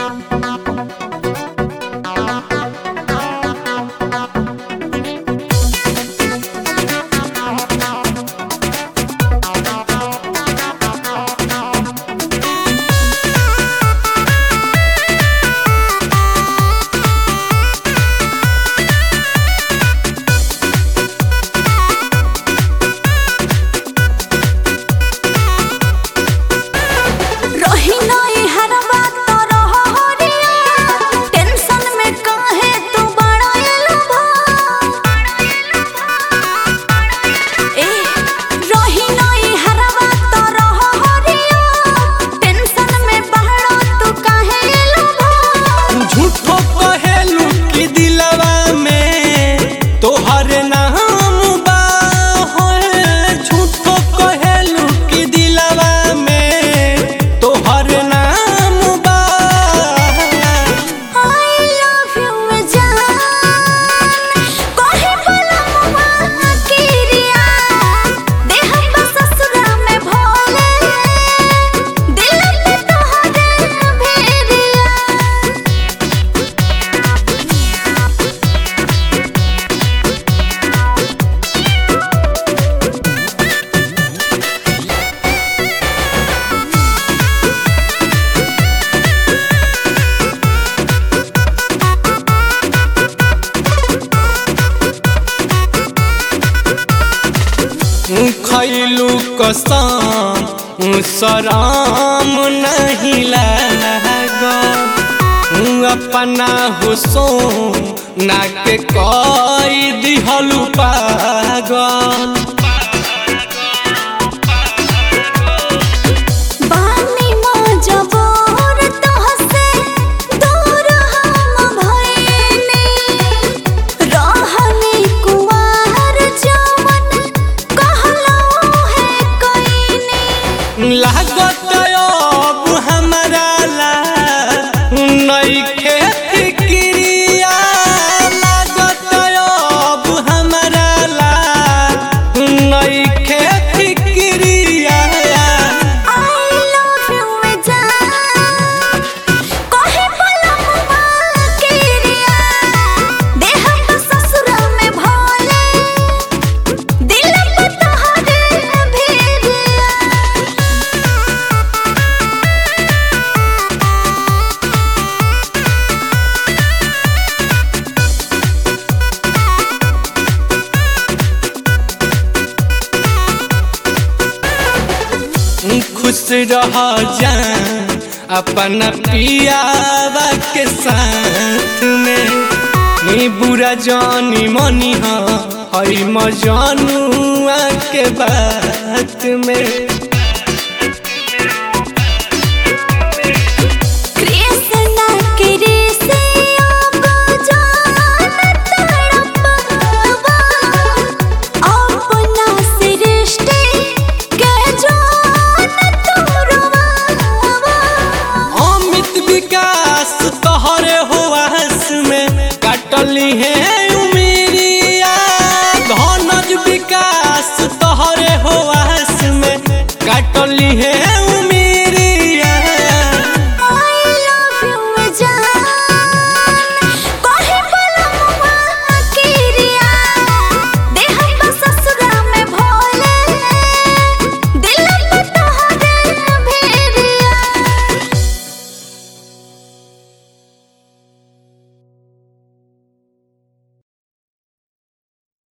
खैलू कसम शरम नहीं लागल अपना हुस्न ना के कई दिहलू पागल। लागत अब हमरा ला नइखे फिक्रिया, लागत अब हमरा ला नइखे फिक्रिया। I love you जान कहे पलमुआ के रिया देह तो ससुरा में भोले दिल पे तोहरे भेरिया। खुश रह जान अपना पियावा के साथ में, नी बुरा जानी मनी हई मजनुआ के बात में।